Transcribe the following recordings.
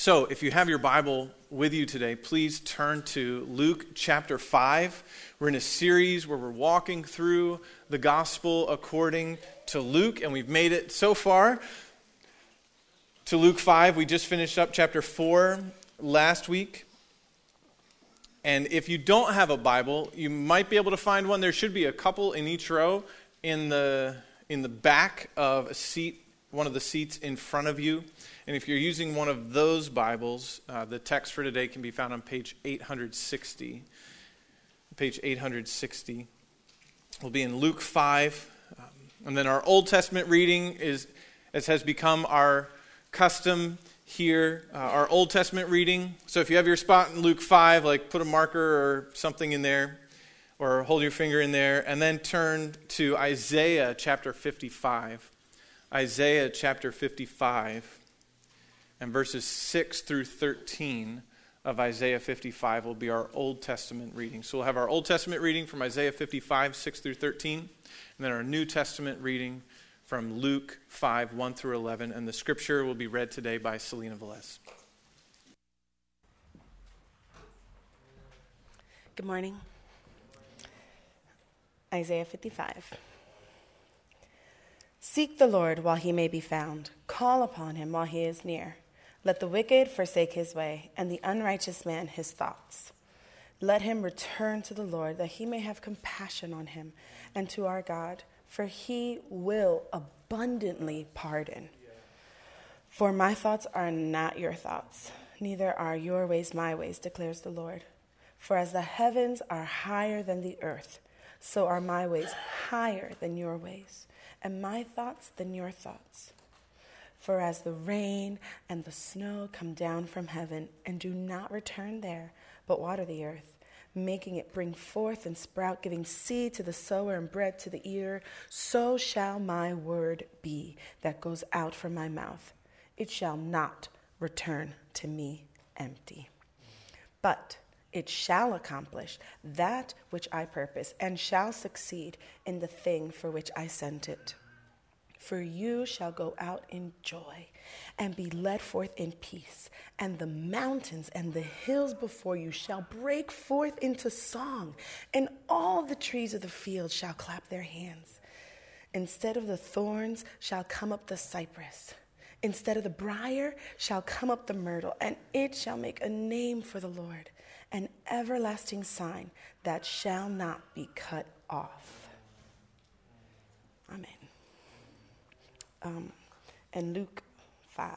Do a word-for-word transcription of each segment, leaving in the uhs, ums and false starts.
So if you have your Bible with you today, please turn to Luke chapter five. We're in a series where we're walking through the gospel according to Luke, and we've made it so far to Luke five. We just finished up chapter four last week. And if you don't have a Bible, you might be able to find one. There should be a couple in each row in the in the back of a seat, one of the seats in front of you. And if you're using one of those Bibles, uh, the text for today can be found on page eight sixty. Page eight sixty. We'll be in Luke five. Um, and then our Old Testament reading is, as has become our custom here, uh, our Old Testament reading. So if you have your spot in Luke five, like put a marker or something in there, or hold your finger in there, and then turn to Isaiah chapter fifty-five. Isaiah chapter fifty-five. And verses six through thirteen of Isaiah fifty-five will be our Old Testament reading. So we'll have our Old Testament reading from Isaiah fifty-five, six through thirteen, and then our New Testament reading from Luke five, one through eleven, and the scripture will be read today by Selena Velez. Good morning. Isaiah fifty-five. Seek the Lord while he may be found. Call upon him while he is near. Let the wicked forsake his way, and the unrighteous man his thoughts. Let him return to the Lord, that he may have compassion on him, and to our God, for he will abundantly pardon. For my thoughts are not your thoughts, neither are your ways my ways, declares the Lord. For as the heavens are higher than the earth, so are my ways higher than your ways, and my thoughts than your thoughts. For as the rain and the snow come down from heaven and do not return there, but water the earth, making it bring forth and sprout, giving seed to the sower and bread to the eater, so shall my word be that goes out from my mouth. It shall not return to me empty, but it shall accomplish that which I purpose, and shall succeed in the thing for which I sent it. For you shall go out in joy, and be led forth in peace, and the mountains and the hills before you shall break forth into song, and all the trees of the field shall clap their hands. Instead of the thorns shall come up the cypress. Instead of the briar shall come up the myrtle, and it shall make a name for the Lord, an everlasting sign that shall not be cut off. Amen. Um, and Luke five.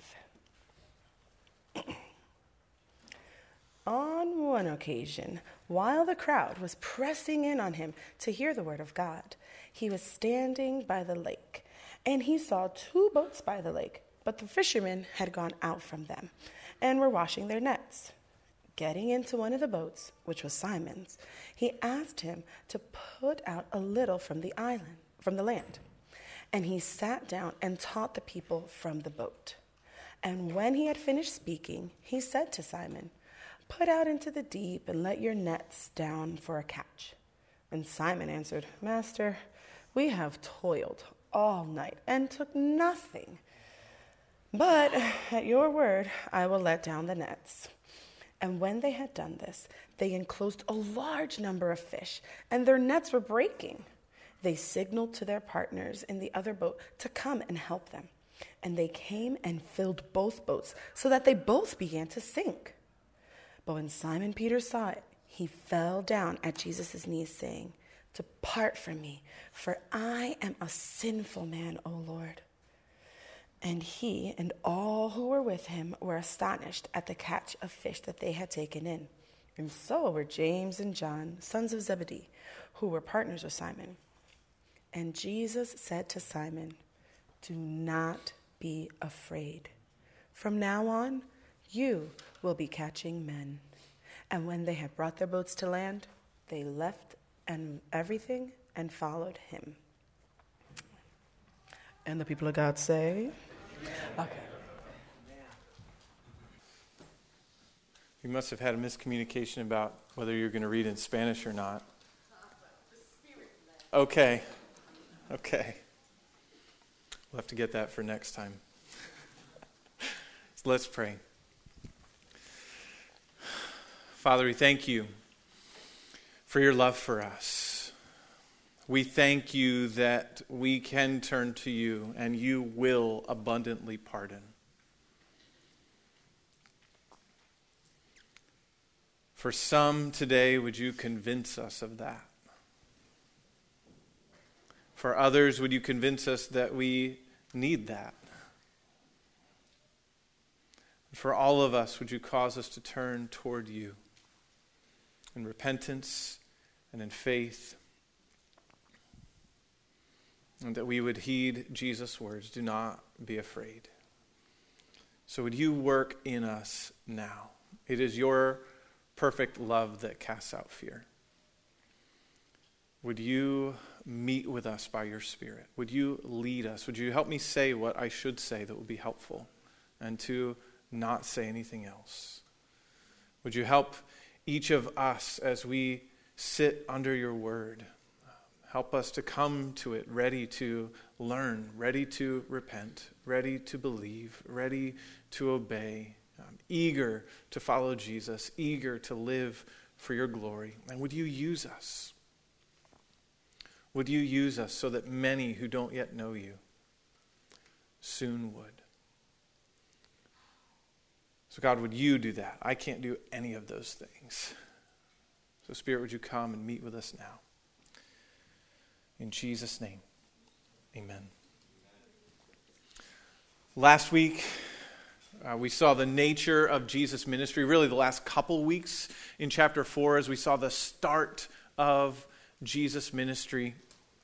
On one occasion, while the crowd was pressing in on him to hear the word of God, he was standing by the lake, and he saw two boats by the lake, but the fishermen had gone out from them and were washing their nets. Getting into one of the boats, which was Simon's, he asked him to put out a little from the island, from the land. And he sat down and taught the people from the boat. And when he had finished speaking, he said to Simon, "Put out into the deep and let your nets down for a catch." And Simon answered, "Master, we have toiled all night and took nothing. But at your word, I will let down the nets." And when they had done this, they enclosed a large number of fish, and their nets were breaking. They signaled to their partners in the other boat to come and help them. And they came and filled both boats, so that they both began to sink. But when Simon Peter saw it, he fell down at Jesus' knees, saying, "Depart from me, for I am a sinful man, O Lord." And he and all who were with him were astonished at the catch of fish that they had taken in. And so were James and John, sons of Zebedee, who were partners with Simon. And Jesus said to Simon, "Do not be afraid. From now on, you will be catching men." And when they had brought their boats to land, they left and everything and followed him. And the people of God say, okay. You must have had a miscommunication about whether you're going to read in Spanish or not. Okay. Okay. We'll have to get that for next time. So let's pray. Father, we thank you for your love for us. We thank you that we can turn to you and you will abundantly pardon. For some today, would you convince us of that? For others, would you convince us that we need that? For all of us, would you cause us to turn toward you in repentance and in faith, and that we would heed Jesus' words, do not be afraid. So would you work in us now? It is your perfect love that casts out fear. Would you meet with us by your Spirit? Would you lead us? Would you help me say what I should say that would be helpful, and to not say anything else? Would you help each of us as we sit under your word? Help us to come to it ready to learn, ready to repent, ready to believe, ready to obey, um, eager to follow Jesus, eager to live for your glory. And would you use us? Would you use us so that many who don't yet know you soon would? So God, would you do that? I can't do any of those things. So Spirit, would you come and meet with us now? In Jesus' name, amen. Last week, uh, we saw the nature of Jesus' ministry, really the last couple weeks in chapter four, as we saw the start of Jesus' ministry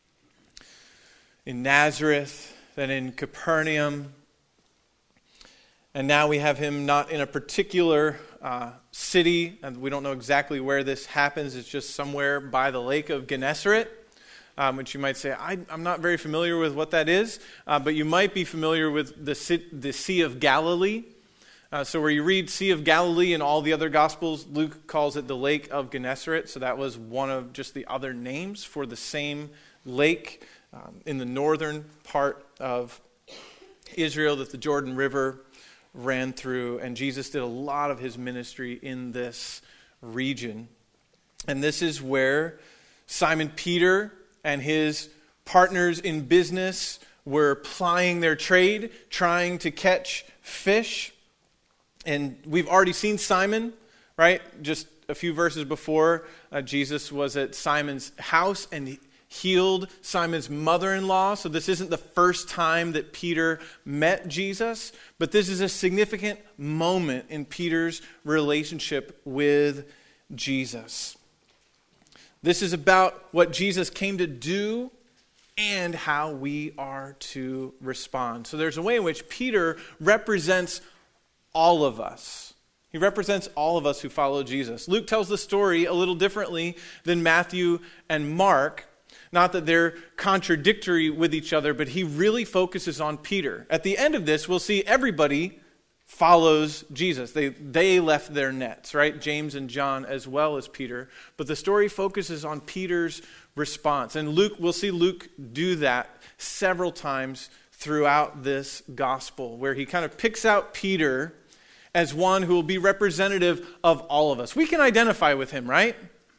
in Nazareth, then in Capernaum. And now we have him not in a particular uh, city, and we don't know exactly where this happens. It's just somewhere by the lake of Gennesaret, um, which you might say, I, I'm not very familiar with what that is, uh, but you might be familiar with the, the Sea of Galilee. Uh, so where you read Sea of Galilee in all the other Gospels, Luke calls it the Lake of Gennesaret. So that was one of just the other names for the same lake um, in the northern part of Israel that the Jordan River ran through, and Jesus did a lot of his ministry in this region. And this is where Simon Peter and his partners in business were plying their trade, trying to catch fish. And we've already seen Simon, right? Just a few verses before, uh, Jesus was at Simon's house and he healed Simon's mother-in-law. So this isn't the first time that Peter met Jesus, but this is a significant moment in Peter's relationship with Jesus. This is about what Jesus came to do and how we are to respond. So there's a way in which Peter represents all of us. He represents all of us who follow Jesus. Luke tells the story a little differently than Matthew and Mark. Not that they're contradictory with each other, but he really focuses on Peter. At the end of this, we'll see everybody follows Jesus. They they left their nets, right? James and John as well as Peter. But the story focuses on Peter's response. And Luke, we'll see Luke do that several times throughout this gospel, where he kind of picks out Peter as one who will be representative of all of us. We can identify with him, right?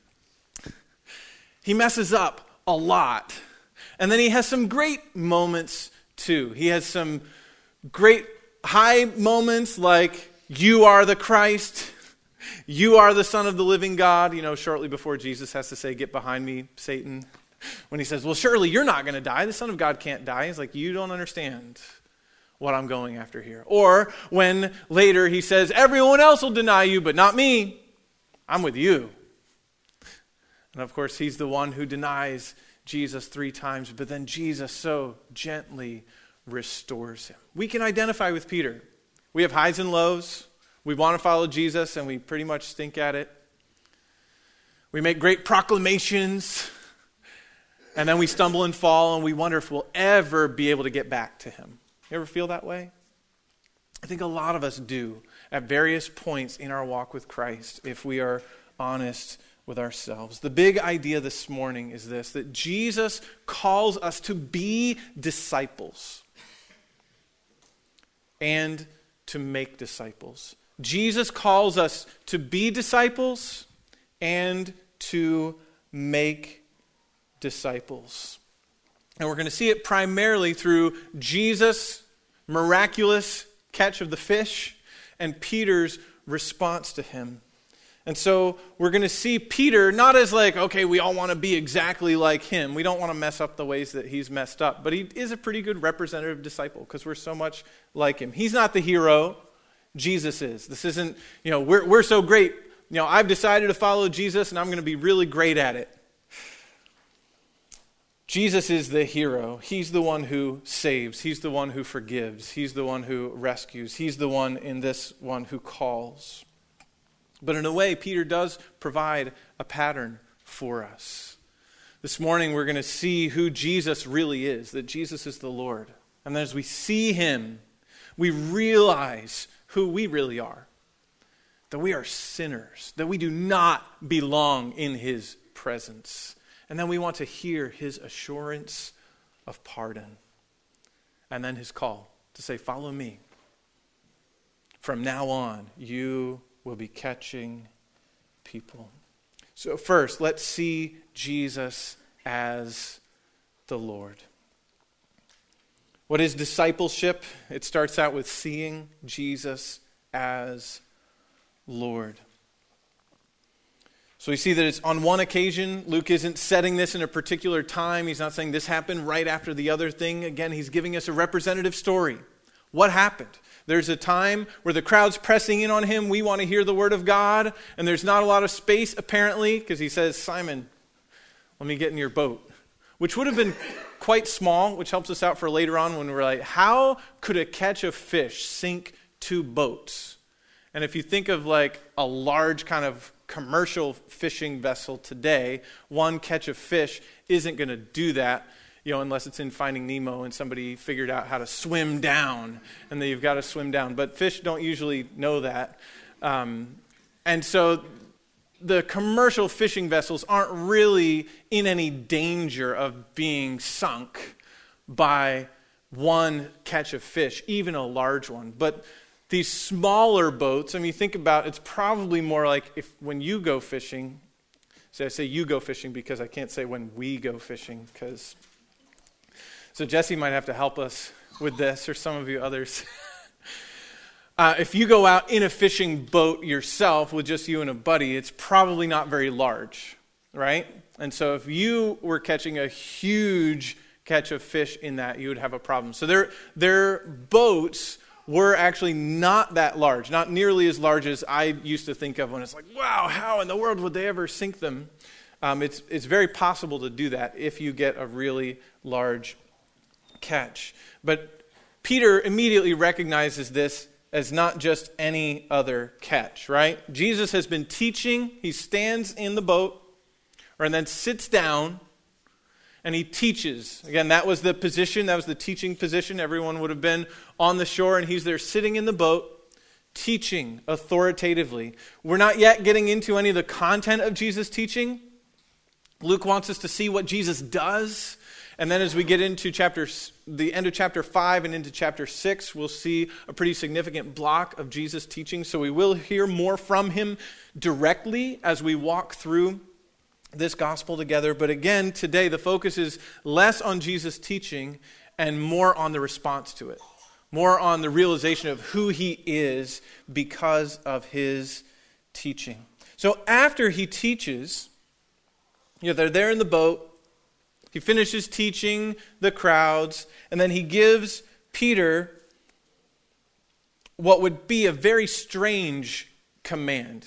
He messes up a lot. And then he has some great moments too. He has some great high moments like, you are the Christ, you are the Son of the living God. You know, shortly before Jesus has to say, get behind me, Satan. When he says, well, surely you're not going to die. The Son of God can't die. He's like, you don't understand what I'm going after here. Or when later he says, everyone else will deny you, but not me. I'm with you. And of course, he's the one who denies Jesus three times, but then Jesus so gently restores him. We can identify with Peter. We have highs and lows. We want to follow Jesus, and we pretty much stink at it. We make great proclamations, and then we stumble and fall, and we wonder if we'll ever be able to get back to him. You ever feel that way? I think a lot of us do at various points in our walk with Christ, if we are honest with ourselves. The big idea this morning is this, that Jesus calls us to be disciples and to make disciples. Jesus calls us to be disciples and to make disciples. And we're going to see it primarily through Jesus' miraculous catch of the fish and Peter's response to him. And so we're going to see Peter not as like, okay, we all want to be exactly like him. We don't want to mess up the ways that he's messed up. But he is a pretty good representative disciple because we're so much like him. He's not the hero. Jesus is. This isn't, you know, we're we're so great. You know, I've decided to follow Jesus and I'm going to be really great at it. Jesus is the hero. He's the one who saves. He's the one who forgives. He's the one who rescues. He's the one in this one who calls. But in a way, Peter does provide a pattern for us. This morning, we're going to see who Jesus really is, that Jesus is the Lord. And as we see him, we realize who we really are, that we are sinners, that we do not belong in his presence. And then we want to hear his assurance of pardon. And then his call to say, follow me. From now on, you will be catching people. So first, let's see Jesus as the Lord. What is discipleship? It starts out with seeing Jesus as Lord. So we see that it's on one occasion. Luke isn't setting this in a particular time. He's not saying this happened right after the other thing. Again, he's giving us a representative story. What happened? There's a time where the crowd's pressing in on him. We want to hear the word of God. And there's not a lot of space, apparently, because he says, Simon, let me get in your boat. Which would have been quite small, which helps us out for later on when we're like, how could a catch of fish sink two boats? And if you think of like a large kind of commercial fishing vessel today, one catch of fish isn't going to do that. You know, unless it's in Finding Nemo and somebody figured out how to swim down, and then you've got to swim down. But fish don't usually know that. Um, and so the commercial fishing vessels aren't really in any danger of being sunk by one catch of fish, even a large one. But these smaller boats, I mean, think about, it's probably more like if when you go fishing, so I say you go fishing because I can't say when we go fishing, because... So Jesse might have to help us with this, or some of you others. uh, if you go out in a fishing boat yourself with just you and a buddy, it's probably not very large, right? And so if you were catching a huge catch of fish in that, you would have a problem. So their their boats were actually not that large, not nearly as large as I used to think of when it's like, wow, how in the world would they ever sink them? Um, it's it's very possible to do that if you get a really large catch. But Peter immediately recognizes this as not just any other catch, right? Jesus has been teaching. He stands in the boat, or and then sits down, and he teaches. Again, that was the position, that was the teaching position. Everyone would have been on the shore, and he's there sitting in the boat, teaching authoritatively. We're not yet getting into any of the content of Jesus' teaching. Luke wants us to see what Jesus does. And then as we get into chapter, the end of chapter five and into chapter six, we'll see a pretty significant block of Jesus' teaching. So we will hear more from him directly as we walk through this gospel together. But again, today the focus is less on Jesus' teaching and more on the response to it. More on the realization of who he is because of his teaching. So after he teaches, you know, they're there in the boat. He finishes teaching the crowds, and then he gives Peter what would be a very strange command.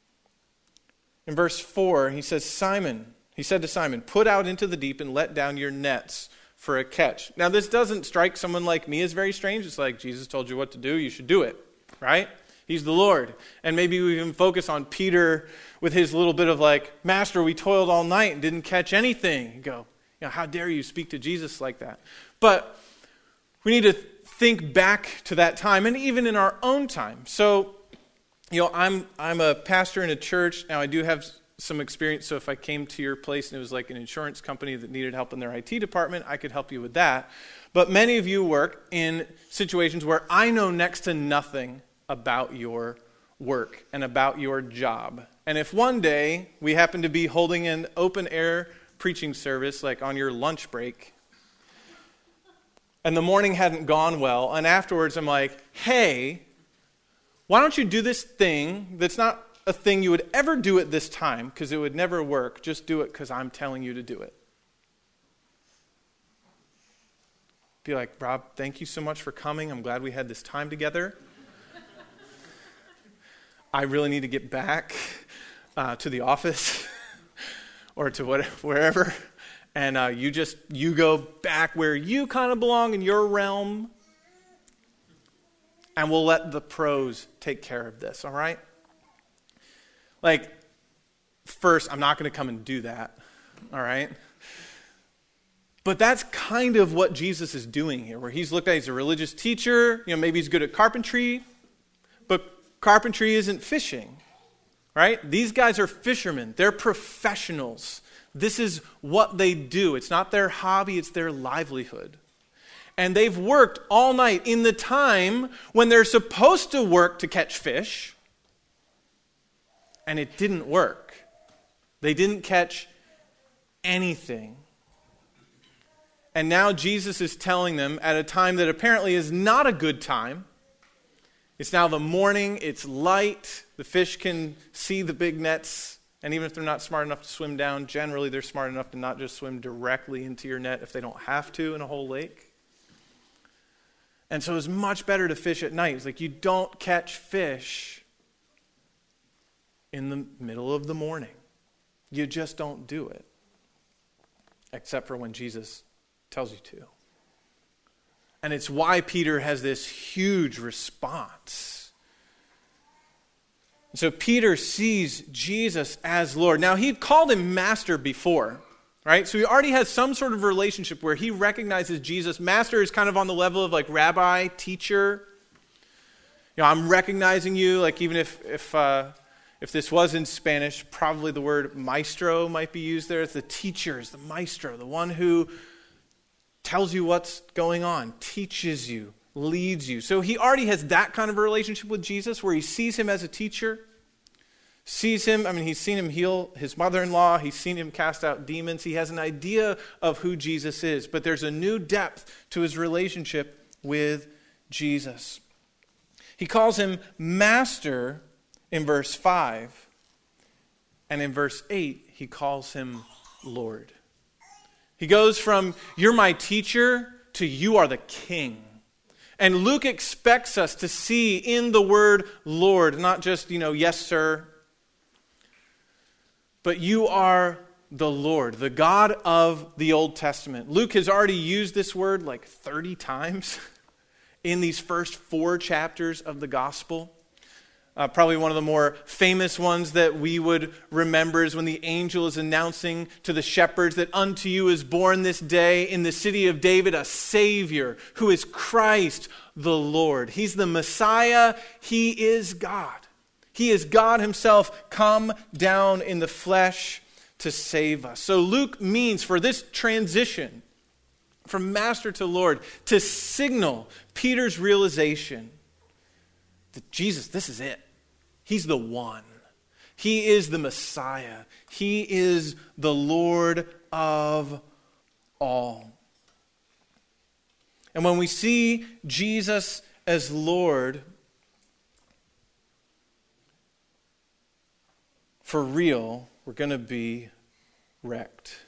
In verse four, he says, Simon, he said to Simon, put out into the deep and let down your nets for a catch. Now, this doesn't strike someone like me as very strange. It's like Jesus told you what to do, you should do it, right? He's the Lord. And maybe we even focus on Peter with his little bit of like, Master, we toiled all night and didn't catch anything. You go, you know, how dare you speak to Jesus like that? But we need to think back to that time and even in our own time. So, you know, I'm I'm a pastor in a church. Now, I do have some experience. So if I came to your place and it was like an insurance company that needed help in their I T department, I could help you with that. But many of you work in situations where I know next to nothing about your work and about your job. And if one day we happen to be holding an open air preaching service, like on your lunch break, and the morning hadn't gone well, and afterwards I'm like, hey, why don't you do this thing that's not a thing you would ever do at this time, because it would never work. Just do it because I'm telling you to do it. Be like, Rob, thank you so much for coming. I'm glad we had this time together. I really need to get back uh, to the office or to what, wherever. And uh, you just, you go back where you kind of belong in your realm. And we'll let the pros take care of this, all right? Like, first, I'm not going to come and do that, all right? But that's kind of what Jesus is doing here, where he's looked at, he's a religious teacher, you know, maybe he's good at carpentry, but carpentry isn't fishing, right? These guys are fishermen. They're professionals. This is what they do. It's not their hobby, it's their livelihood. And they've worked all night in the time when they're supposed to work to catch fish, and it didn't work. They didn't catch anything. And now Jesus is telling them at a time that apparently is not a good time. It's now the morning, it's light, the fish can see the big nets, and even if they're not smart enough to swim down, generally they're smart enough to not just swim directly into your net if they don't have to in a whole lake. And so it's much better to fish at night. It's like you don't catch fish in the middle of the morning. You just don't do it. Except for when Jesus tells you to. And it's why Peter has this huge response. So Peter sees Jesus as Lord. Now, he'd called him master before, right? So he already has some sort of relationship where he recognizes Jesus. Master is kind of on the level of like rabbi, teacher. You know, I'm recognizing you, like even if if uh, if this was in Spanish, probably the word maestro might be used there. It's the teacher, it's the maestro, the one who tells you what's going on, teaches you, leads you. So he already has that kind of a relationship with Jesus where he sees him as a teacher, sees him, I mean, he's seen him heal his mother-in-law, he's seen him cast out demons. He has an idea of who Jesus is, but there's a new depth to his relationship with Jesus. He calls him master in verse five, and in verse eight, he calls him Lord. He goes from, you're my teacher, to you are the king. And Luke expects us to see in the word Lord, not just, you know, yes, sir, but you are the Lord, the God of the Old Testament. Luke has already used this word like thirty times in these first four chapters of the gospel. Uh, probably one of the more famous ones that we would remember is when the angel is announcing to the shepherds that unto you is born this day in the city of David a Savior who is Christ the Lord. He's the Messiah. He is God. He is God himself come down in the flesh to save us. So Luke means for this transition from master to Lord to signal Peter's realization that Jesus, this is it. He's the one. He is the Messiah. He is the Lord of all. And when we see Jesus as Lord, for real, we're going to be wrecked.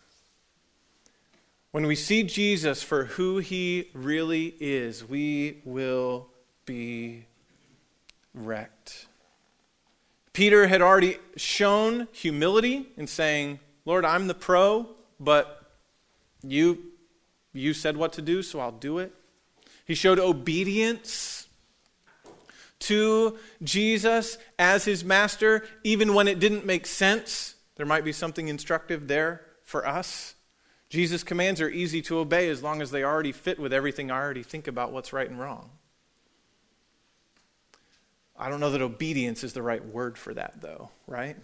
When we see Jesus for who he really is, we will be wrecked. Peter had already shown humility in saying, Lord, I'm the pro, but you, you said what to do, so I'll do it. He showed obedience to Jesus as his master, even when it didn't make sense. There might be something instructive there for us. Jesus' commands are easy to obey as long as they already fit with everything I already think about what's right and wrong. I don't know that obedience is the right word for that, though, right?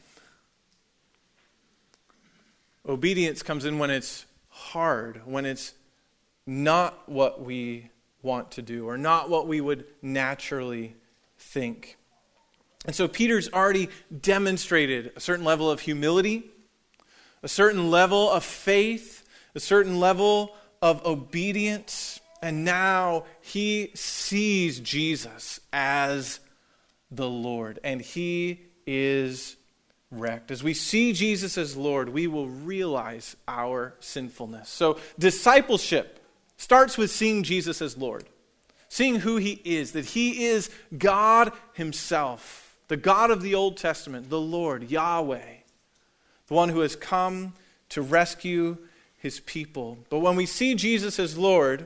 Obedience comes in when it's hard, when it's not what we want to do or not what we would naturally think. And so Peter's already demonstrated a certain level of humility, a certain level of faith, a certain level of obedience, and now he sees Jesus as the Lord, and he is wrecked. As we see Jesus as Lord, we will realize our sinfulness. So discipleship starts with seeing Jesus as Lord, seeing who he is, that he is God himself, the God of the Old Testament, the Lord, Yahweh, the one who has come to rescue his people. But when we see Jesus as Lord,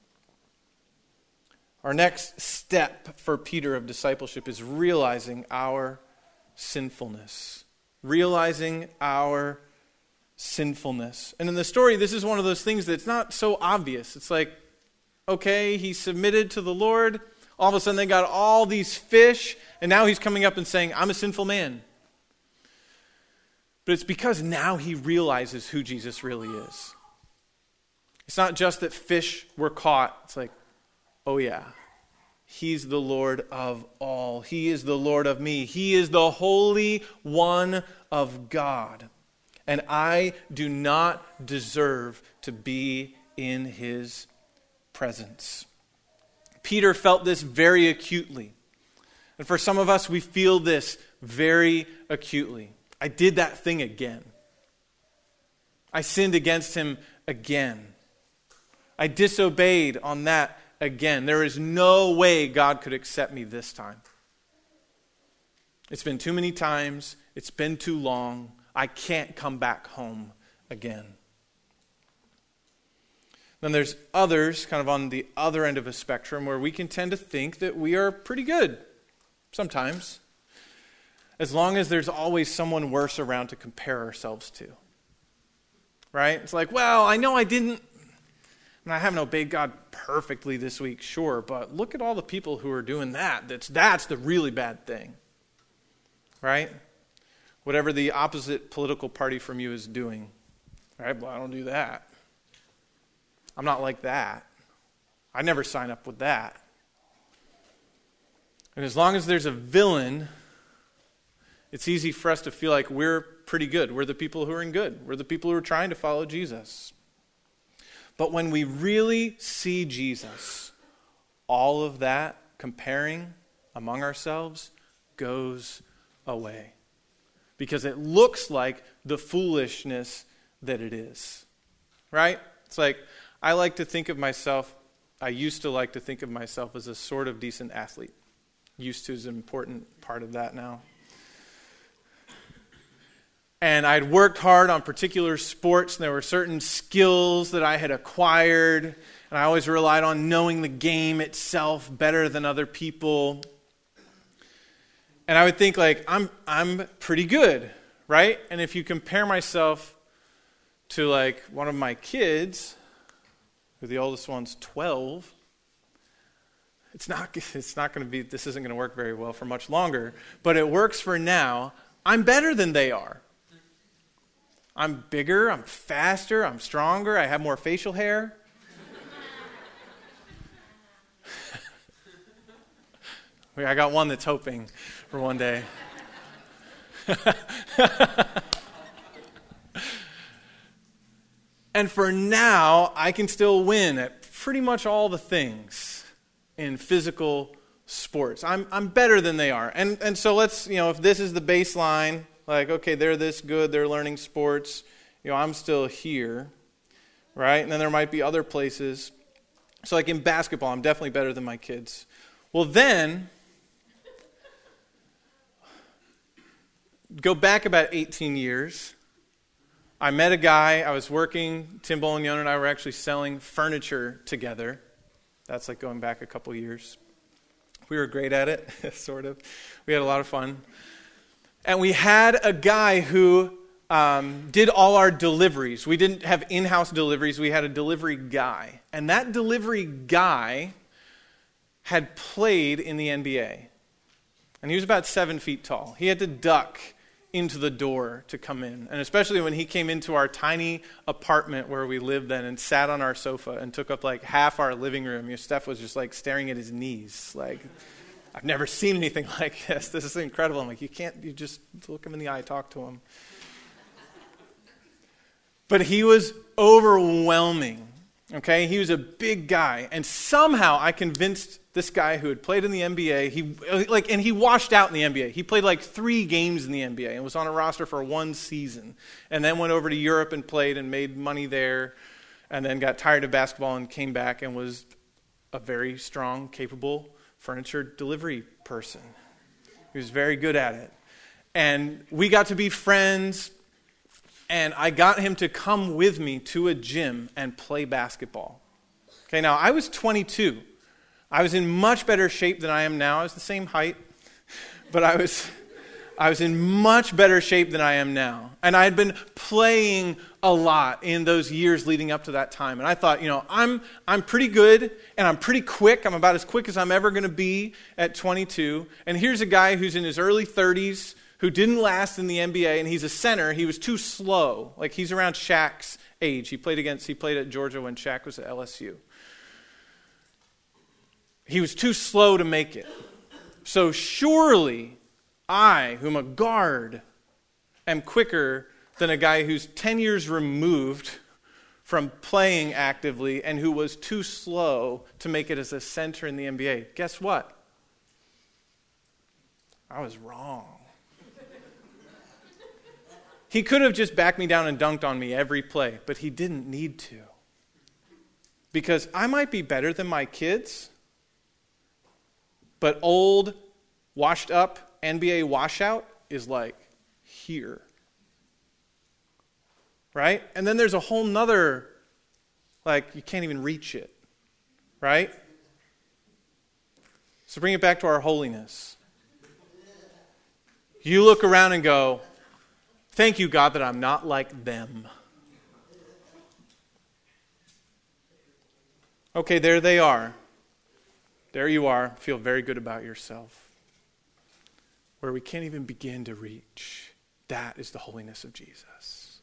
our next step for Peter of discipleship is realizing our sinfulness. Realizing our sinfulness. And in the story, this is one of those things that's not so obvious. It's like, okay, he submitted to the Lord. All of a sudden they got all these fish, and now he's coming up and saying, I'm a sinful man. But it's because now he realizes who Jesus really is. It's not just that fish were caught. It's like, oh yeah, he's the Lord of all. He is the Lord of me. He is the Holy One of God. And I do not deserve to be in his presence. Peter felt this very acutely. And for some of us, we feel this very acutely. I did that thing again. I sinned against him again. I disobeyed on that again. There is no way God could accept me this time. It's been too many times. It's been too long. I can't come back home again. Then there's others, kind of on the other end of a spectrum, where we can tend to think that we are pretty good sometimes, as long as there's always someone worse around to compare ourselves to. Right? It's like, well, I know I didn't, and I haven't obeyed God perfectly this week, sure, but look at all the people who are doing that. That's, that's the really bad thing. Right? Whatever the opposite political party from you is doing. Right? Well, I don't do that. I'm not like that. I never sign up with that. And as long as there's a villain, it's easy for us to feel like we're pretty good. We're the people who are in good. We're the people who are trying to follow Jesus. But when we really see Jesus, all of that comparing among ourselves goes away. Because it looks like the foolishness that it is. Right? It's like, I like to think of myself, I used to like to think of myself as a sort of decent athlete. Used to is an important part of that now. And I'd worked hard on particular sports, and there were certain skills that I had acquired, and I always relied on knowing the game itself better than other people. And I would think, like, I'm I'm pretty good, right? And if you compare myself to, like, one of my kids, who the oldest one's twelve, it's not it's not going to be, this isn't going to work very well for much longer, but it works for now. I'm better than they are. I'm bigger, I'm faster, I'm stronger, I have more facial hair. I got one that's hoping for one day. And for now, I can still win at pretty much all the things in physical sports. I'm I'm better than they are. And and so let's, you know, if this is the baseline, like, okay, they're this good, they're learning sports, you know, I'm still here, right? And then there might be other places. So like in basketball, I'm definitely better than my kids. Well, then, go back about eighteen years. I met a guy, I was working, Tim Bolignone and I were actually selling furniture together. That's like going back a couple years. We were great at it, sort of. We had a lot of fun. And we had a guy who um, did all our deliveries. We didn't have in-house deliveries, we had a delivery guy. And that delivery guy had played in the N B A. And he was about seven feet tall. He had to duck into the door to come in. And especially when he came into our tiny apartment where we lived then and sat on our sofa and took up like half our living room, your Steph was just like staring at his knees. Like, I've never seen anything like this. This is incredible. I'm like, you can't, you just look him in the eye, talk to him. But he was overwhelming, okay? He was a big guy. And somehow I convinced this guy who had played in the N B A, he like, and he washed out in the N B A. He played like three games in the N B A and was on a roster for one season. And then went over to Europe and played and made money there. And then got tired of basketball and came back and was a very strong, capable furniture delivery person. He was very good at it. And we got to be friends, and I got him to come with me to a gym and play basketball. Okay, now I was twenty-two. I was in much better shape than I am now. I was the same height, but I was I was in much better shape than I am now. And I had been playing a lot in those years leading up to that time. And I thought, you know, I'm I'm pretty good and I'm pretty quick. I'm about as quick as I'm ever going to be at twenty-two. And here's a guy who's in his early thirties who didn't last in the N B A, and he's a center. He was too slow. Like, he's around Shaq's age. He played against he played at Georgia when Shaq was at L S U. He was too slow to make it. So surely I, whom a guard, am quicker than a guy who's ten years removed from playing actively and who was too slow to make it as a center in the N B A. Guess what? I was wrong. He could have just backed me down and dunked on me every play, but he didn't need to. Because I might be better than my kids, but old, washed up N B A washout is like here. Right? And then there's a whole nother, like, you can't even reach it. Right? So bring it back to our holiness. You look around and go, thank you, God, that I'm not like them. Okay, there they are. There you are. Feel very good about yourself. Where we can't even begin to reach. That is the holiness of Jesus.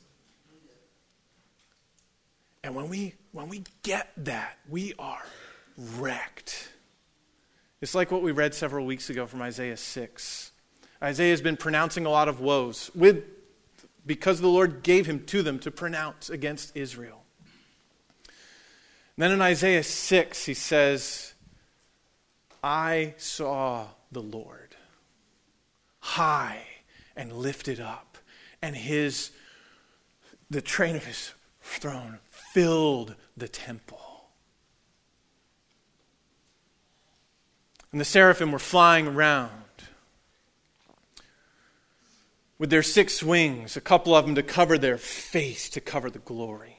And when we when we get that, we are wrecked. It's like what we read several weeks ago from Isaiah six. Isaiah has been pronouncing a lot of woes with because the Lord gave him to them to pronounce against Israel. And then in Isaiah six, he says, I saw the Lord high and lifted up, and his the train of his throne filled the temple. And the seraphim were flying around with their six wings, a couple of them to cover their face, to cover the glory.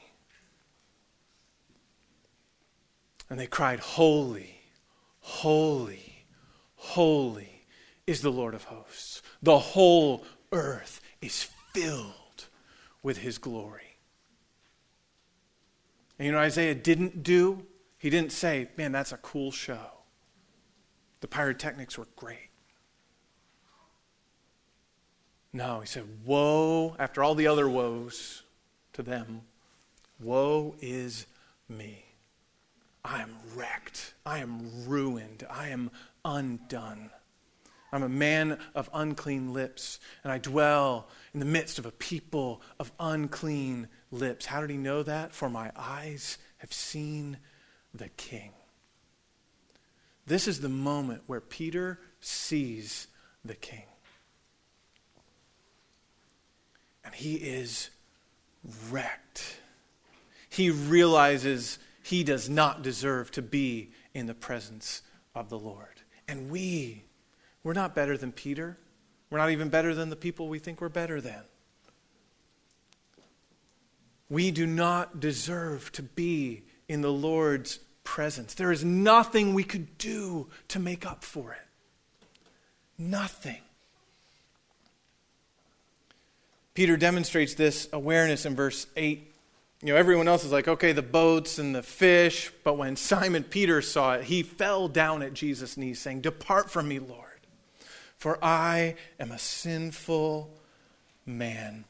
And they cried, holy, holy, holy is the Lord of hosts. The whole earth is filled with his glory. And you know, Isaiah didn't do, he didn't say, man, that's a cool show. The pyrotechnics were great. No, he said, woe, after all the other woes to them, woe is me. I am wrecked. I am ruined. I am undone. I'm a man of unclean lips, and I dwell in the midst of a people of unclean lips. How did he know that? For my eyes have seen the King. This is the moment where Peter sees the King. And he is wrecked. He realizes he does not deserve to be in the presence of the Lord. And we, we're not better than Peter. We're not even better than the people we think we're better than. We do not deserve to be in the Lord's presence. There is nothing we could do to make up for it. Nothing. Peter demonstrates this awareness in verse eight. You know, everyone else is like, okay, the boats and the fish. But when Simon Peter saw it, he fell down at Jesus' knees, saying, depart from me, Lord, for I am a sinful man.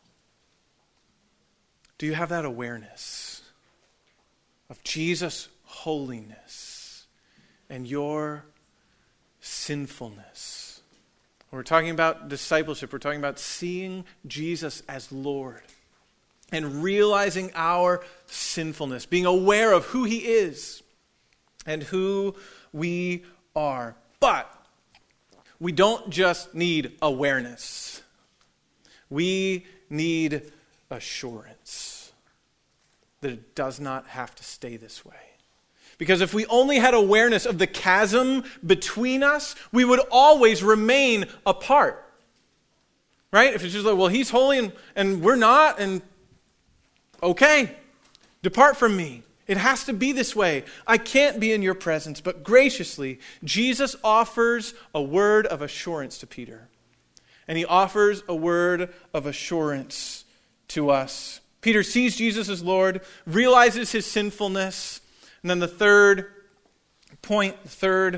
Do you have that awareness of Jesus' holiness and your sinfulness. When we're talking about discipleship, we're talking about seeing Jesus as Lord and realizing our sinfulness, being aware of who he is and who we are. But we don't just need awareness. We need assurance that it does not have to stay this way. Because if we only had awareness of the chasm between us, we would always remain apart. Right? If it's just like, well, he's holy and, and we're not, and okay, depart from me. It has to be this way. I can't be in your presence. But graciously, Jesus offers a word of assurance to Peter. And he offers a word of assurance to us. Peter sees Jesus as Lord, realizes his sinfulness. And then the third point, the third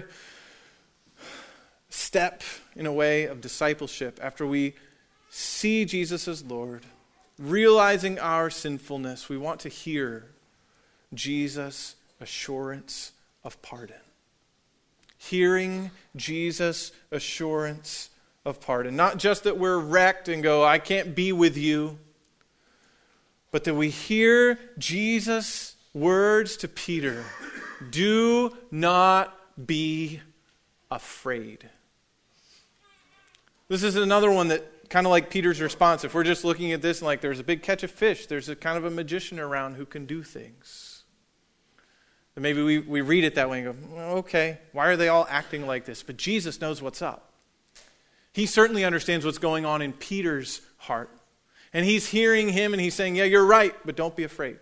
step in a way of discipleship, after we see Jesus as Lord, realizing our sinfulness, we want to hear Jesus' assurance of pardon. Hearing Jesus' assurance of pardon. Not just that we're wrecked and go, I can't be with you, but that we hear Jesus' words to Peter, do not be afraid. This is another one that kind of like Peter's response. If we're just looking at this and like there's a big catch of fish, there's a kind of a magician around who can do things. And maybe we, we read it that way and go, well, okay, why are they all acting like this? But Jesus knows what's up. He certainly understands what's going on in Peter's heart. And he's hearing him and he's saying, yeah, you're right, but don't be afraid.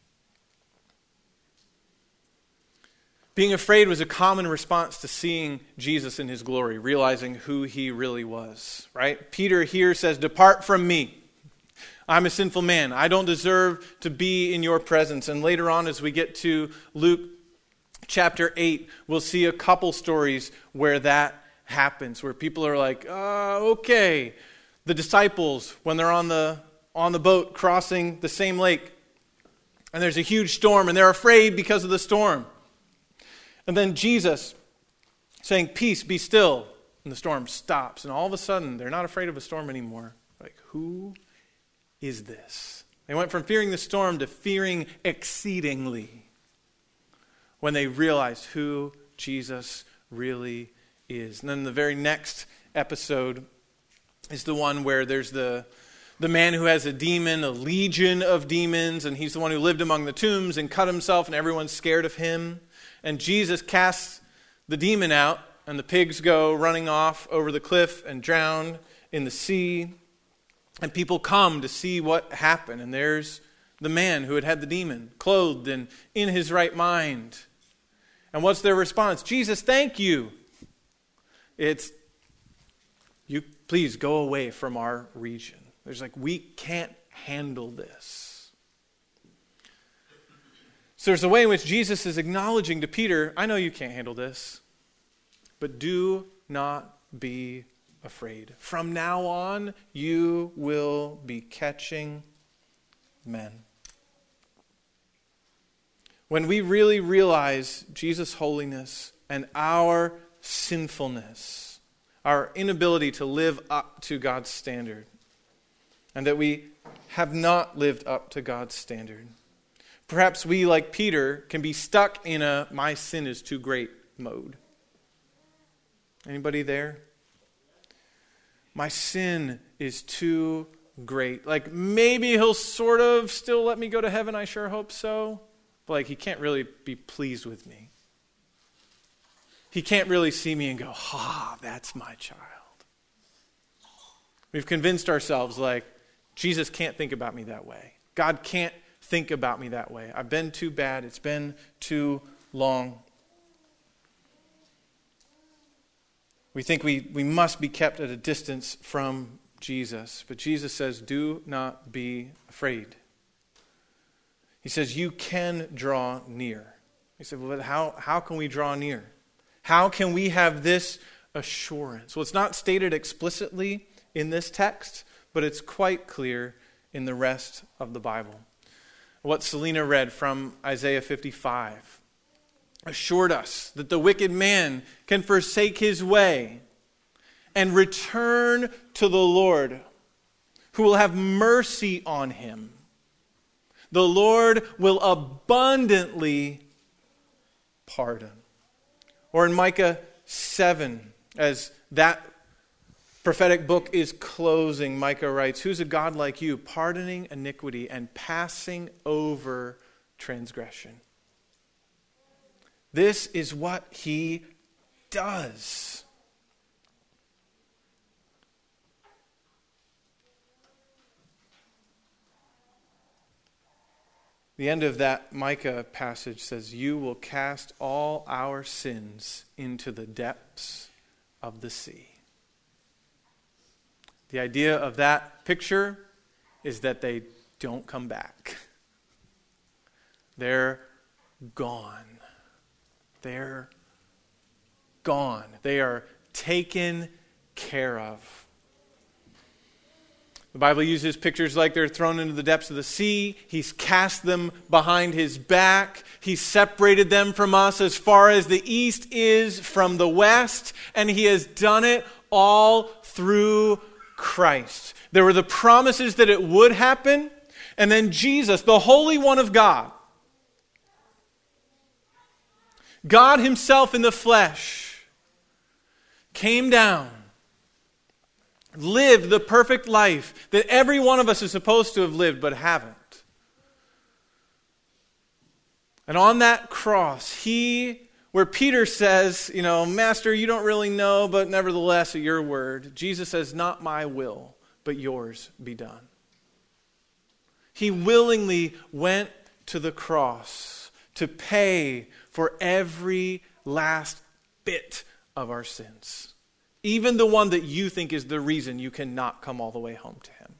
Being afraid was a common response to seeing Jesus in his glory, realizing who he really was, right? Peter here says, depart from me. I'm a sinful man. I don't deserve to be in your presence. And later on, as we get to Luke chapter eight, we'll see a couple stories where that happens, where people are like, uh, okay, the disciples, when they're on the on the boat crossing the same lake, and there's a huge storm, and they're afraid because of the storm. And then Jesus saying, peace, be still, and the storm stops. And all of a sudden, they're not afraid of a storm anymore. Like, who is this? They went from fearing the storm to fearing exceedingly when they realized who Jesus really is. And then the very next episode is the one where there's the, the man who has a demon, a legion of demons, and he's the one who lived among the tombs and cut himself, and everyone's scared of him. And Jesus casts the demon out, and the pigs go running off over the cliff and drown in the sea. And people come to see what happened. And there's the man who had had the demon, clothed and in his right mind. And what's their response? Jesus, thank you. It's, you please go away from our region. There's like, we can't handle this. So there's a way in which Jesus is acknowledging to Peter, I know you can't handle this, but do not be afraid. From now on, you will be catching men. When we really realize Jesus' holiness and our sinfulness, our inability to live up to God's standard, and that we have not lived up to God's standard, perhaps we, like Peter, can be stuck in a my sin is too great mode. Anybody there? My sin is too great. Like, maybe he'll sort of still let me go to heaven, I sure hope so. But like, he can't really be pleased with me. He can't really see me and go, ah, that's my child. We've convinced ourselves, like, Jesus can't think about me that way. God can't think about me that way. I've been too bad. It's been too long. We think we, we must be kept at a distance from Jesus. But Jesus says, do not be afraid. He says, you can draw near. He said, well, how, how can we draw near? How can we have this assurance? Well, it's not stated explicitly in this text, but it's quite clear in the rest of the Bible. What Selena read from Isaiah fifty-five assured us that the wicked man can forsake his way and return to the Lord, who will have mercy on him. The Lord will abundantly pardon. Or in Micah seven, as that prophetic book is closing, Micah writes, "Who's a God like you, pardoning iniquity and passing over transgression?" This is what he does. The end of that Micah passage says, "You will cast all our sins into the depths of the sea." The idea of that picture is that they don't come back. They're gone. They're gone. They are taken care of. The Bible uses pictures like they're thrown into the depths of the sea. He's cast them behind his back. He's separated them from us as far as the east is from the west. And he has done it all through Christ. There were the promises that it would happen. And then Jesus, the Holy One of God, God himself in the flesh, came down, lived the perfect life that every one of us is supposed to have lived but haven't. And on that cross, he, where Peter says, you know, "Master, you don't really know, but nevertheless at your word," Jesus says, "Not my will, but yours be done." He willingly went to the cross to pay for every last bit of our sins. Even the one that you think is the reason you cannot come all the way home to him.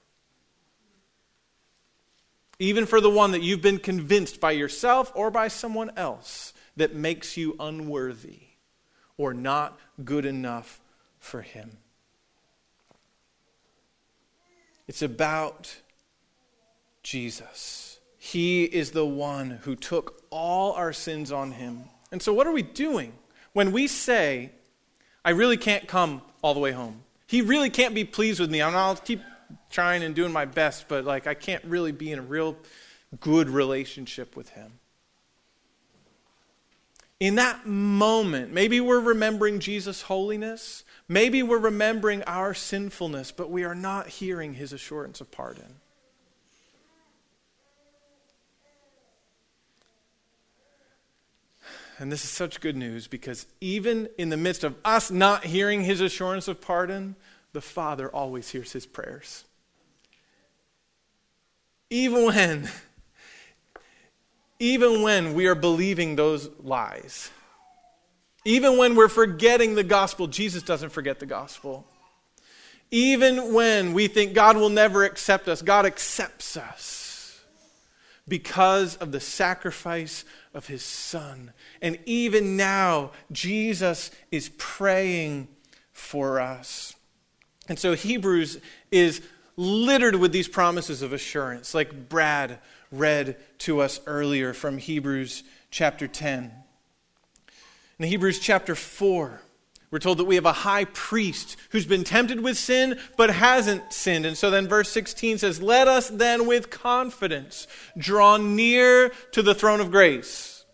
Even for the one that you've been convinced by yourself or by someone else that makes you unworthy or not good enough for him. It's about Jesus. He is the one who took all our sins on him. And so what are we doing when we say, "I really can't come all the way home. He really can't be pleased with me. I'll keep trying and doing my best, but like I can't really be in a real good relationship with him." In that moment, maybe we're remembering Jesus' holiness. Maybe we're remembering our sinfulness, but we are not hearing his assurance of pardon. And this is such good news because even in the midst of us not hearing his assurance of pardon, the Father always hears his prayers. Even when, even when we are believing those lies, even when we're forgetting the gospel, Jesus doesn't forget the gospel. Even when we think God will never accept us, God accepts us. Because of the sacrifice of his Son. And even now, Jesus is praying for us. And so Hebrews is littered with these promises of assurance, like Brad read to us earlier from Hebrews chapter ten. In Hebrews chapter four, we're told that we have a high priest who's been tempted with sin but hasn't sinned. And so then verse sixteen says, "Let us then with confidence draw near to the throne of grace,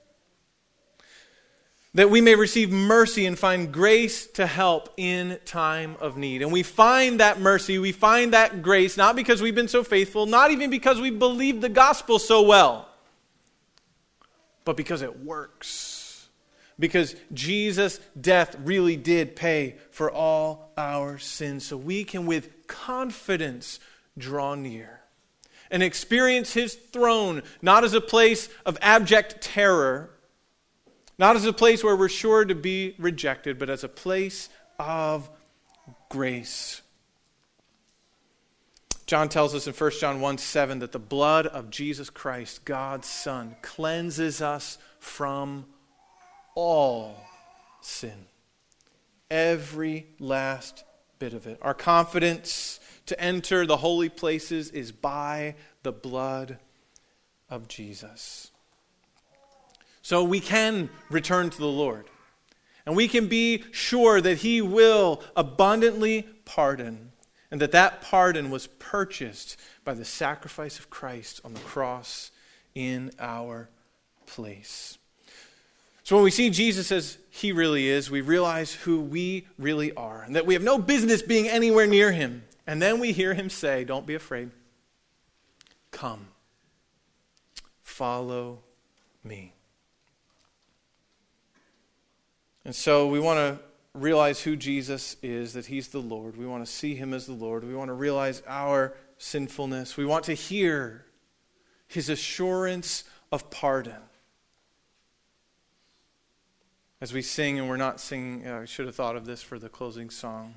that we may receive mercy and find grace to help in time of need." And we find that mercy, we find that grace, not because we've been so faithful, not even because we believe the gospel so well, but because it works. Because Jesus' death really did pay for all our sins. So we can with confidence draw near and experience his throne, not as a place of abject terror, not as a place where we're sure to be rejected, but as a place of grace. John tells us in First John one seven that the blood of Jesus Christ, God's Son, cleanses us from all sin. Every last bit of it. Our confidence to enter the holy places is by the blood of Jesus. So we can return to the Lord. And we can be sure that he will abundantly pardon, and that that pardon was purchased by the sacrifice of Christ on the cross in our place. So when we see Jesus as he really is, we realize who we really are, and that we have no business being anywhere near him. And then we hear him say, don't be afraid. Come, follow me. And so we want to realize who Jesus is, that he's the Lord. We want to see him as the Lord. We want to realize our sinfulness. We want to hear his assurance of pardon. As we sing, and we're not singing, uh, I should have thought of this for the closing song.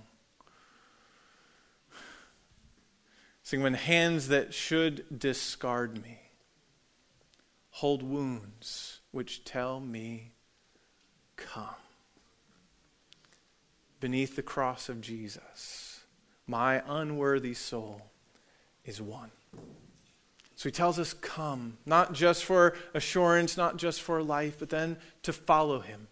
Sing, when hands that should discard me hold wounds which tell me, come. Beneath the cross of Jesus, my unworthy soul is won. So he tells us, come, not just for assurance, not just for life, but then to follow him.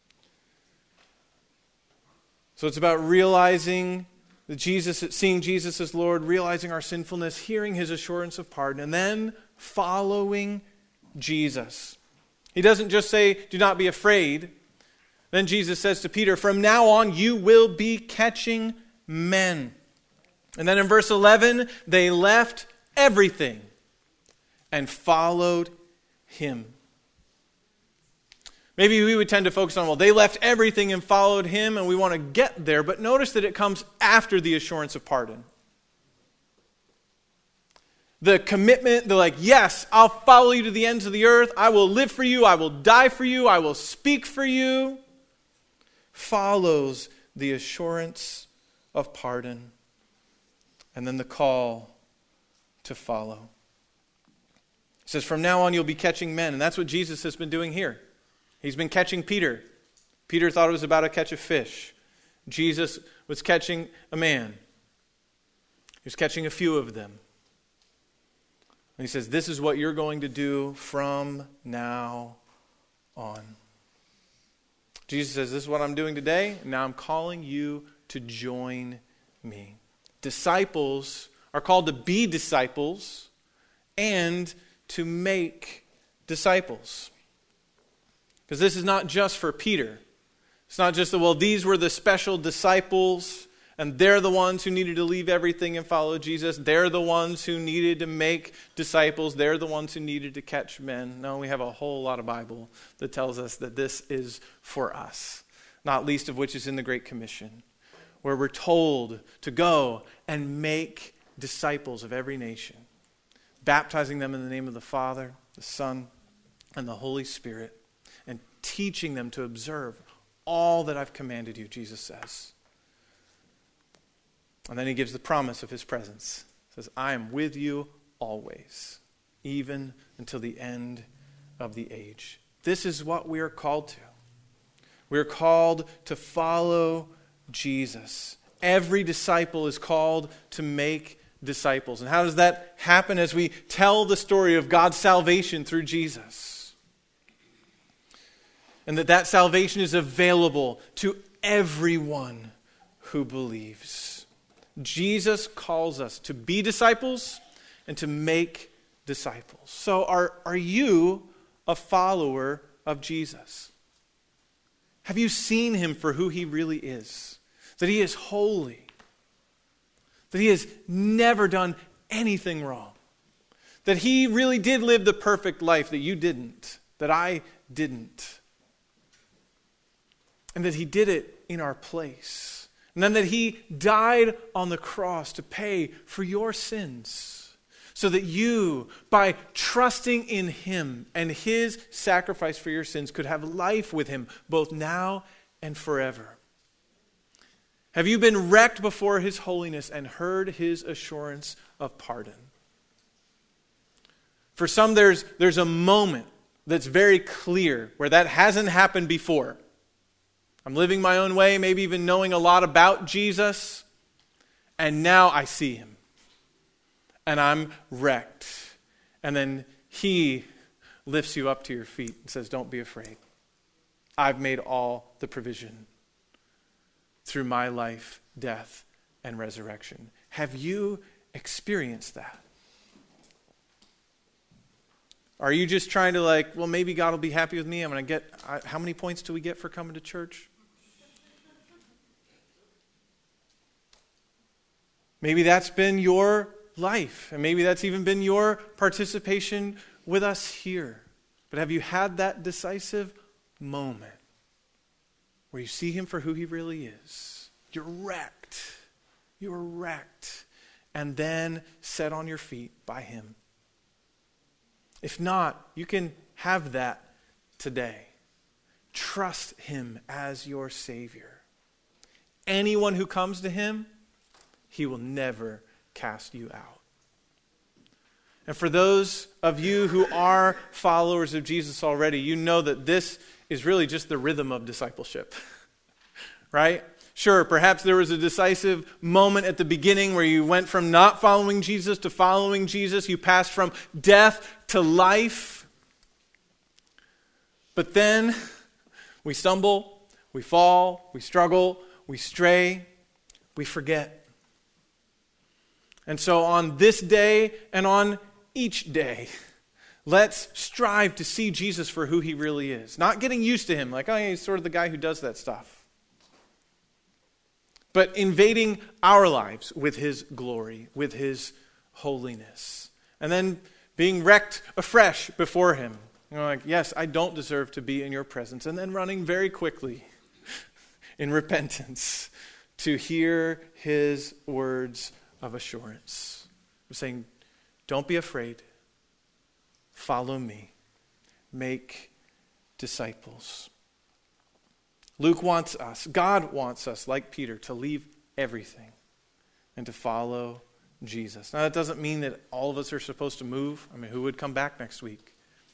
So it's about realizing that Jesus, seeing Jesus as Lord, realizing our sinfulness, hearing his assurance of pardon, and then following Jesus. He doesn't just say, do not be afraid. Then Jesus says to Peter, from now on you will be catching men. And then in verse eleven, they left everything and followed him. Maybe we would tend to focus on, well, they left everything and followed him, and we want to get there. But notice that it comes after the assurance of pardon. The commitment, they're like, yes, I'll follow you to the ends of the earth. I will live for you. I will die for you. I will speak for you. Follows the assurance of pardon. And then the call to follow. It says, from now on you'll be catching men. And that's what Jesus has been doing here. He's been catching Peter. Peter thought it was about to catch a fish. Jesus was catching a man. He was catching a few of them. And he says, this is what you're going to do from now on. Jesus says, this is what I'm doing today. Now I'm calling you to join me. Disciples are called to be disciples and to make disciples. Because this is not just for Peter. It's not just that, well, these were the special disciples, and they're the ones who needed to leave everything and follow Jesus. They're the ones who needed to make disciples. They're the ones who needed to catch men. No, we have a whole lot of Bible that tells us that this is for us, not least of which is in the Great Commission, where we're told to go and make disciples of every nation, baptizing them in the name of the Father, the Son, and the Holy Spirit, and teaching them to observe all that I've commanded you, Jesus says. And then he gives the promise of his presence. He says, I am with you always, even until the end of the age. This is what we are called to. We are called to follow Jesus. Every disciple is called to make disciples. And how does that happen? As we tell the story of God's salvation through Jesus. And that that salvation is available to everyone who believes. Jesus calls us to be disciples and to make disciples. So are, are you a follower of Jesus? Have you seen him for who he really is? That he is holy. That he has never done anything wrong. That he really did live the perfect life that you didn't, that I didn't. And that he did it in our place. And then that he died on the cross to pay for your sins. So that you, by trusting in him and his sacrifice for your sins, could have life with him both now and forever. Have you been wrecked before his holiness and heard his assurance of pardon? For some, there's, there's a moment that's very clear where that hasn't happened before. I'm living my own way, maybe even knowing a lot about Jesus, and now I see him. And I'm wrecked. And then he, lifts you up to your feet and says, don't be afraid. I've made all the provision through my life, death, and resurrection. Have you experienced that? Are you just trying to like, well, maybe God will be happy with me. I'm going to get, I, how many points do we get for coming to church? Maybe that's been your life, and maybe that's even been your participation with us here. But have you had that decisive moment where you see him for who he really is? You're wrecked. You're wrecked. And then set on your feet by him. If not, you can have that today. Trust him as your Savior. Anyone who comes to him, he will never cast you out. And for those of you who are followers of Jesus already, you know that this is really just the rhythm of discipleship, right? Sure, perhaps there was a decisive moment at the beginning where you went from not following Jesus to following Jesus. You passed from death to life. But then we stumble, we fall, we struggle, we stray, we forget. And so on this day and on each day, let's strive to see Jesus for who he really is. Not getting used to him, like, oh, yeah, he's sort of the guy who does that stuff. But invading our lives with his glory, with his holiness. And then being wrecked afresh before him. You know, like, yes, I don't deserve to be in your presence. And then running very quickly in repentance to hear his words of assurance. I'm saying, don't be afraid. Follow me. Make disciples. Luke wants us, God wants us, like Peter, to leave everything and to follow Jesus. Now, that doesn't mean that all of us are supposed to move. I mean, who would come back next week?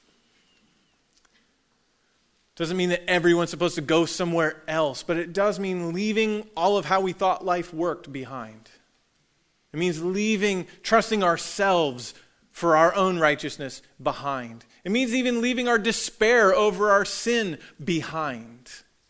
Doesn't mean that everyone's supposed to go somewhere else, but it does mean leaving all of how we thought life worked behind. It means leaving, trusting ourselves for our own righteousness behind. It means even leaving our despair over our sin behind.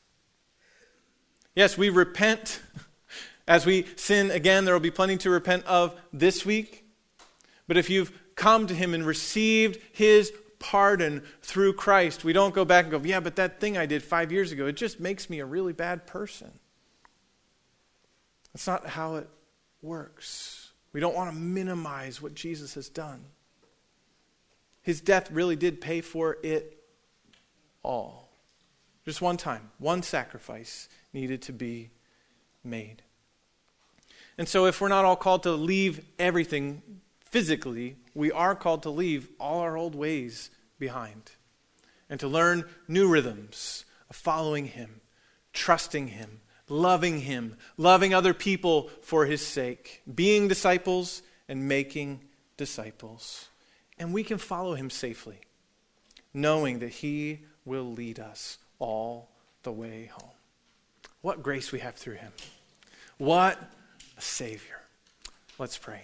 Yes, we repent. As we sin again, there will be plenty to repent of this week. But if you've come to him and received his pardon through Christ, we don't go back and go, yeah, but that thing I did five years ago, it just makes me a really bad person. That's not how it works. We don't want to minimize what Jesus has done. His death really did pay for it all. Just one time, one sacrifice needed to be made. And so if we're not all called to leave everything physically, we are called to leave all our old ways behind and to learn new rhythms of following him, trusting him, loving him, loving other people for his sake, being disciples and making disciples. And we can follow him safely, knowing that he will lead us all the way home. What grace we have through him. What a Savior. Let's pray.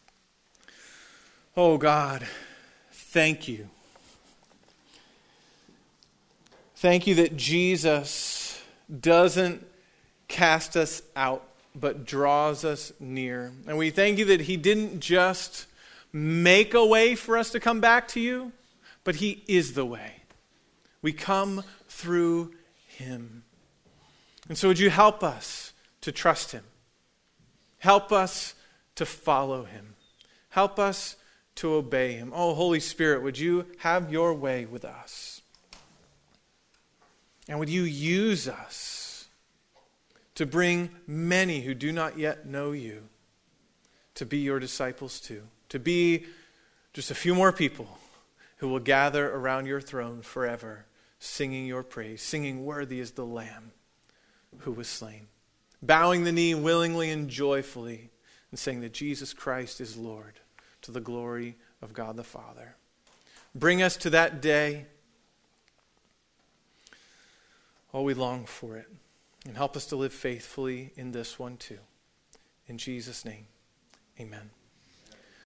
Oh God, thank you. Thank you that Jesus doesn't cast us out, but draws us near. And we thank you that he didn't just make a way for us to come back to you, but he is the way. We come through him. And so would you help us to trust him? Help us to follow him. Help us to obey him. Oh, Holy Spirit, would you have your way with us? And would you use us to bring many who do not yet know you to be your disciples too? To be just a few more people who will gather around your throne forever, singing your praise, singing worthy is the Lamb who was slain, bowing the knee willingly and joyfully and saying that Jesus Christ is Lord to the glory of God the Father. Bring us to that day. Oh, we long for it. And help us to live faithfully in this one too. In Jesus' name, amen.